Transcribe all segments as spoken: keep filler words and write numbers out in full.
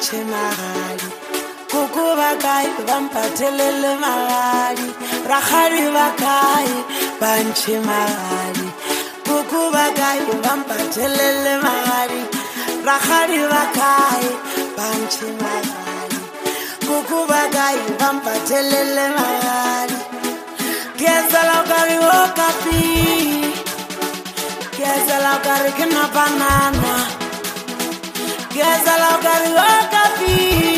banche magadi kuku bakai bampatelele magadi rakgadi bakai banche magadi kuku bakai bampatelele magadi rakgadi bakai banche magadi kuku bakai bampatelele magadi kiesala kari wokapi kiesala kari kina banana kiesala kari wokapi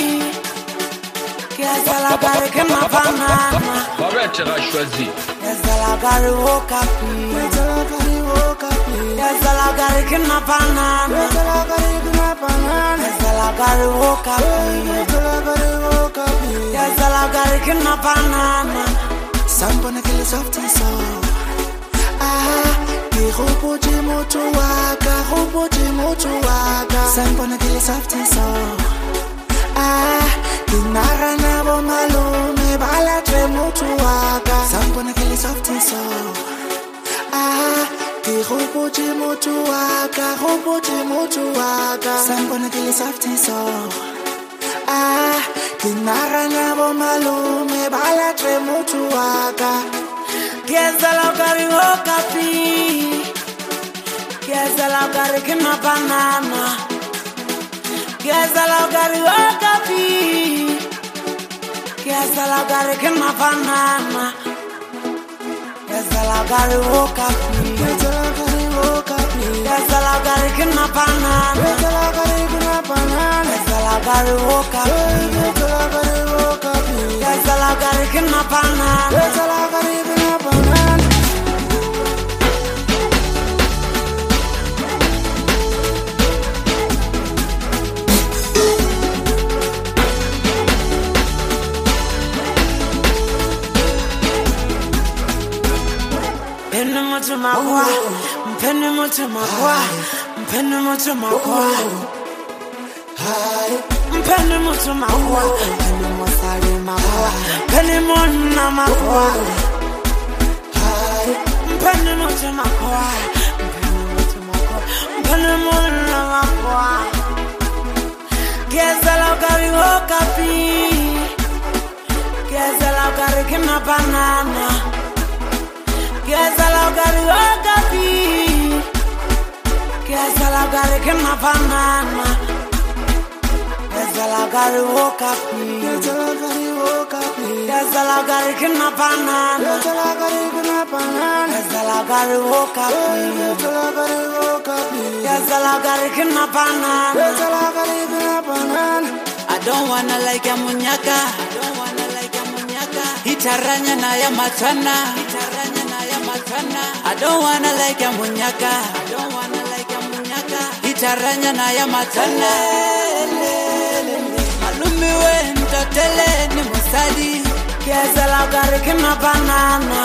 kiesala kari kina banana Barrette a choisi kiesala kari wokapi kiesala kari wokapi kiesala kari kina banana kiesala kari kina banana kiesala kari wokapi kiesala kari wokapi kiesala kari kina banana Sambona kile softy so ah ki roboti moto waka roboti moto waka Sambona kile softy so ah dinara na bo malume bala tre moto waka Sambona kile softy so ah ki roboti moto waka roboti moto waka Sambona kile softy so ah dinara na bo malume bala tre moto waka kiesala kari wokapi kiesala kari kina banana kiesala kari wokapi kiesala kari kina banana kiesala kari wokapi kiesala kari wokapi kiesala kari kina banana kiesala kari kina banana kiesala kari wokapi kiesala kari wokapi kiesala kari kina banana kiesala kari kina banana Mpende moto makwa, mpende moto makwa, mpende moto makwa. Mpende moto makwa, mpende mosari makwa, mpende mona makwa. Mpende moto makwa, mpende moto makwa, mpende mona makwa. Kiesala kari wokapi, kiesala kari kina banana. Kiesala kari wokapi, kiesala kari kina banana. Kiesala kari wokapi, kiesala kari wokapi, kiesala kari kina banana. Kiesala kari kina banana. Kiesala kari wokapi, kiesala kari wokapi, kiesala kari kina banana. Kiesala kari kina banana. I don't wanna like a munyaka, I don't wanna like a munyaka. Hitaranya na ya matana, hitaranya na ya matana. I don't wanna like a munyaka, I don't wanna like a munyaka. Hitaranya na ya matana. Malumi we ntotele ni musadi. Kiesala kari kina banana.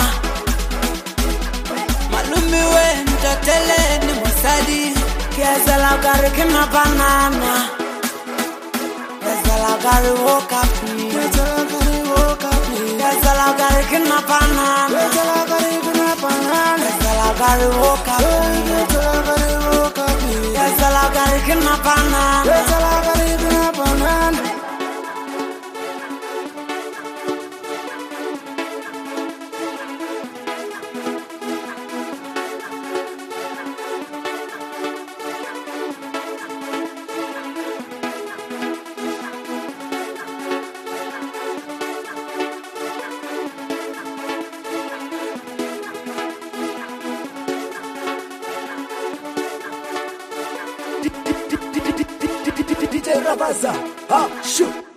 Malumi we ntotele ni musadi. Kiesala kari kina banana. Kiesala kari wokapi, kiesala kari wokapi, kiesala kari kina banana, kiesala kari kina banana, kiesala kari wokapi, kiesala kari wokapi, kiesala kari kina banana, kiesala kari kina banana. D J Rabaza, ah, shoot.